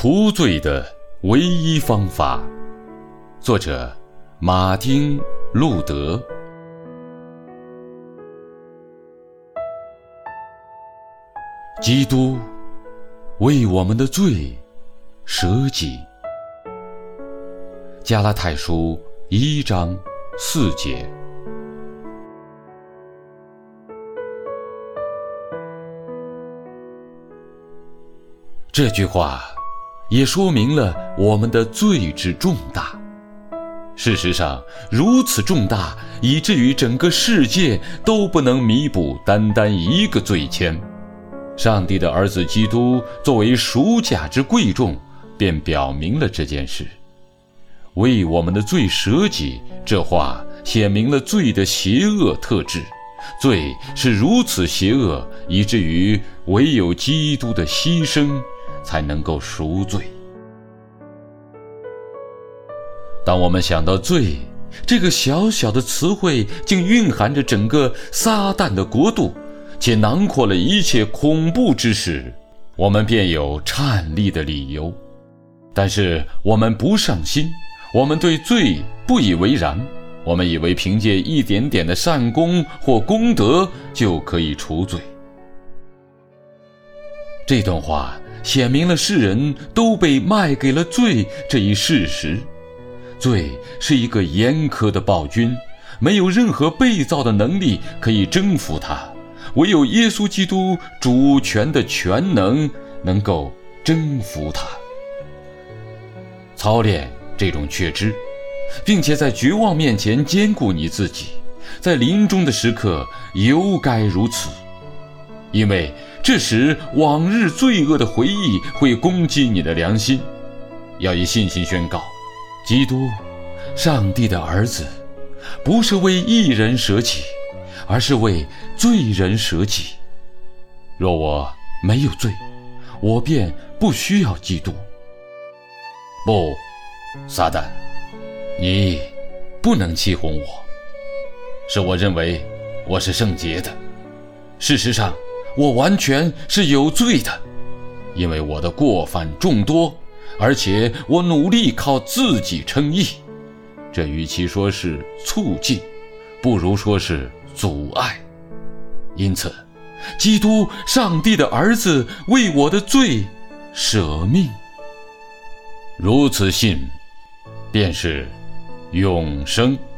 除罪的唯一方法。作者马丁·路德。基督为我们的罪舍己。加拉太书1章4节。这句话也说明了我们的罪之重大。事实上，如此重大，以至于整个世界都不能弥补单单一个罪愆。上帝的儿子基督作为赎价之贵重，便表明了这件事。为我们的罪舍己，这话显明了罪的邪恶特质。罪是如此邪恶，以至于唯有基督的牺牲才能够赎罪。当我们想到罪这个小小的词汇竟蕴含着整个撒旦的国度，且囊括了一切恐怖之时，我们便有颤栗的理由。但是我们不上心，我们对罪不以为然，我们以为凭借一点点的善功或功德就可以除罪。这段话显明了世人都被卖给了罪这一事实。罪是一个严苛的暴君，没有任何被造的能力可以征服它，唯有耶稣基督主权的全能能够征服它。操练这种确知，并且在绝望面前坚固你自己，在临终的时刻尤该如此，因为这时往日罪恶的回忆会攻击你的良心。要以信心宣告，基督，上帝的儿子，不是为义人舍己，而是为罪人舍己。若我没有罪，我便不需要基督。不，撒旦，你不能欺哄我，是我认为我是圣洁的。事实上，我完全是有罪的，因为我的过犯众多，而且我努力靠自己称义。这与其说是促进，不如说是阻碍。因此，基督上帝的儿子为我的罪舍命。如此信，便是永生。